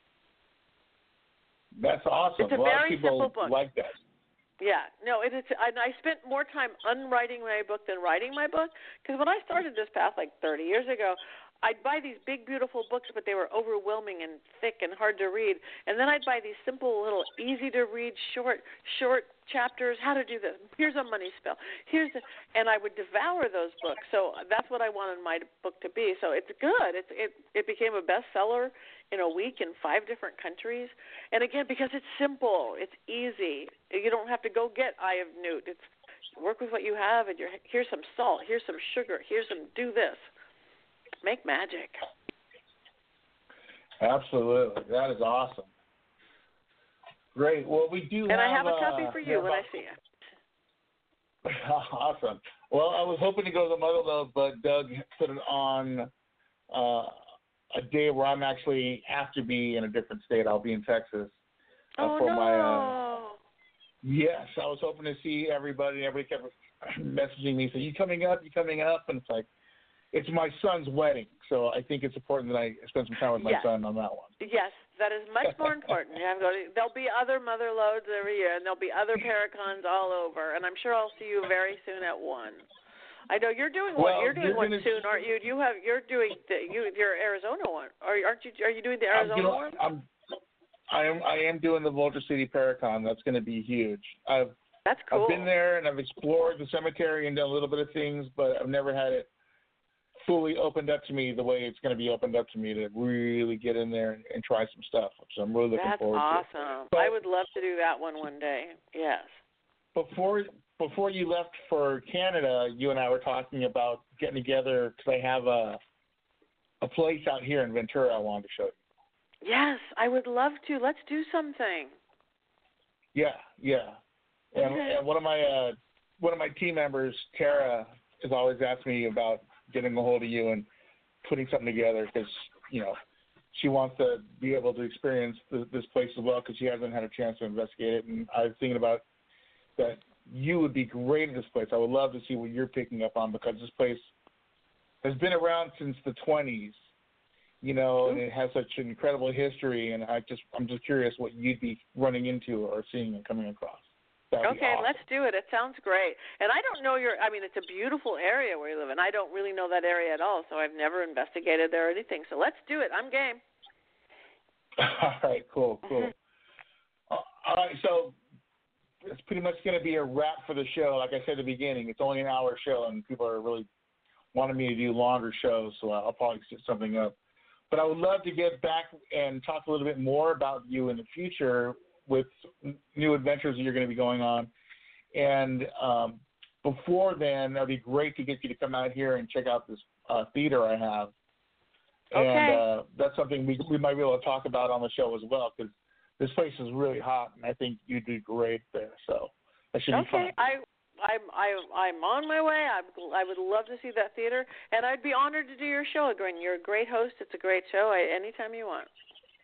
That's awesome. It's a very simple book. Like that. Yeah, no, I spent more time unwriting my book than writing my book, because when I started this path like 30 years ago, I'd buy these big, beautiful books, but they were overwhelming and thick and hard to read. And then I'd buy these simple, little, easy-to-read, short chapters. How to do this? Here's a money spell. And I would devour those books. So that's what I wanted my book to be. So it's good. It became a bestseller in a week in 5 different countries. And again, because it's simple, it's easy. You don't have to go get Eye of Newt. It's work with what you have, and here's some salt, here's some sugar, here's some do this. Make magic. Absolutely. That is awesome. Great. Well, we do and I have a copy for you when I see it. Awesome. Well, I was hoping to go to the Mother Lode, but Doug put it on a day where I'm actually have to be in a different state. I'll be in Texas my yes, I was hoping to see everybody. Everybody kept messaging me, saying, you coming up? And it's like, it's my son's wedding, so I think it's important that I spend some time with my son on that one. Yes, that is much more important. There'll be other Mother Lodes every year, and there'll be other Paracons all over, and I'm sure I'll see you very soon at one. I know you're doing one. You're doing one soon, aren't you? You're doing your Arizona one, or aren't you? Are you doing the Arizona one? I am doing the Vulture City Paracon. That's going to be huge. That's cool. I've been there and I've explored the cemetery and done a little bit of things, but I've never had it fully opened up to me the way it's going to be opened up to me to really get in there and try some stuff. So I'm really looking forward to it. That's awesome. I would love to do that one day. Yes. Before you left for Canada, you and I were talking about getting together because I have a place out here in Ventura I wanted to show you. Yes, I would love to. Let's do something. Yeah. And one of my team members, Tara, has always asked me about getting a hold of you and putting something together because, she wants to be able to experience this place as well because she hasn't had a chance to investigate it. And I was thinking about that you would be great at this place. I would love to see what you're picking up on because this place has been around since the 20s, and it has such an incredible history. And I'm just curious what you'd be running into or seeing and coming across. Okay, awesome. Let's do it. It sounds great. And I don't know it's a beautiful area where you live in. I don't really know that area at all, so I've never investigated there or anything. So let's do it. I'm game. All right, cool. All right, so it's pretty much going to be a wrap for the show. Like I said at the beginning, it's only an hour show, and people are really wanting me to do longer shows, so I'll probably set something up. But I would love to get back and talk a little bit more about you in the future with new adventures that you're going to be going on. And before then, that'd be great to get you to come out here and check out this theater I have. Okay. And that's something we might be able to talk about on the show as well because this place is really hot, and I think you'd do great there. So that should be fun. Okay. I'm on my way. I would love to see that theater, and I'd be honored to do your show again. You're a great host. It's a great show. Anytime you want.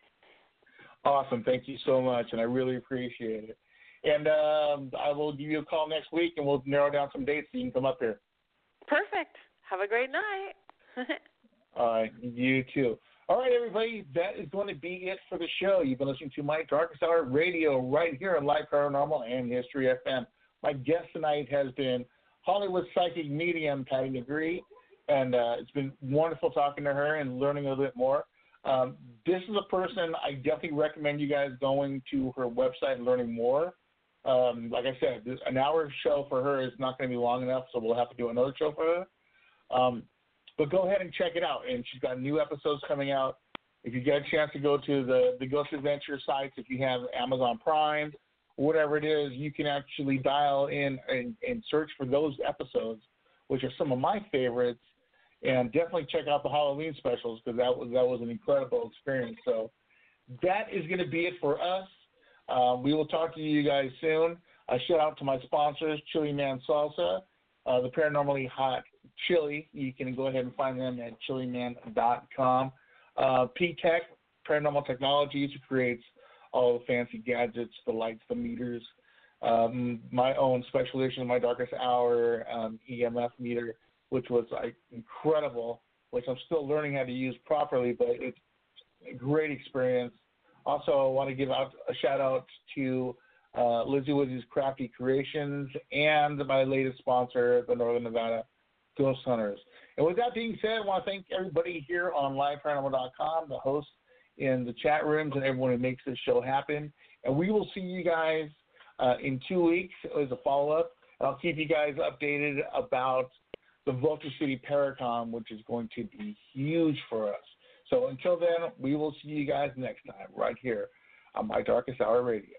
Awesome. Thank you so much, and I really appreciate it. And I will give you a call next week, and we'll narrow down some dates so you can come up here. Perfect. Have a great night. All right. You too. All right, everybody. That is going to be it for the show. You've been listening to my Darkest Hour Radio right here on Live Paranormal and History FM. My guest tonight has been Hollywood psychic medium Patty McGree, and it's been wonderful talking to her and learning a little bit more. This is a person I definitely recommend you guys going to her website and learning more. Like I said, an hour show for her is not going to be long enough, so we'll have to do another show for her. But go ahead and check it out. And she's got new episodes coming out. If you get a chance to go to the Ghost Adventure sites, if you have Amazon Prime, whatever it is, you can actually dial in and search for those episodes, which are some of my favorites. And definitely check out the Halloween specials because that was an incredible experience. So that is going to be it for us. We will talk to you guys soon. A shout out to my sponsors, Chili Man Salsa, the Paranormally Hot Chili. You can go ahead and find them at chiliman.com. P-Tech, Paranormal Technologies, who creates all the fancy gadgets, the lights, the meters, my own special edition of My Darkest Hour EMF meter, which was incredible, which I'm still learning how to use properly, but it's a great experience. Also, I want to give out a shout-out to Lizzie Wizzy's Crafty Creations and my latest sponsor, the Northern Nevada Ghost Hunters. And with that being said, I want to thank everybody here on liveparanormal.com, the hosts in the chat rooms, and everyone who makes this show happen. And we will see you guys in 2 weeks as a follow-up. And I'll keep you guys updated about the Vulture City Paracon, which is going to be huge for us. So until then, we will see you guys next time right here on My Darkest Hour Radio.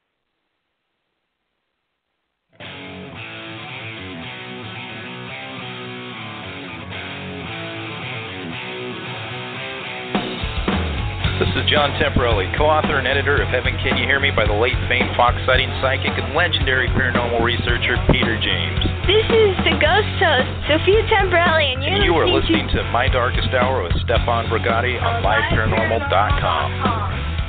This is John Temporelli, co-author and editor of Heaven Can You Hear Me by the late famed Fox sighting psychic and legendary paranormal researcher Peter James. This is the ghost host, Sophia Temporelli, and you are listening to My Darkest Hour with Stefan Brigatti on liveparanormal.com.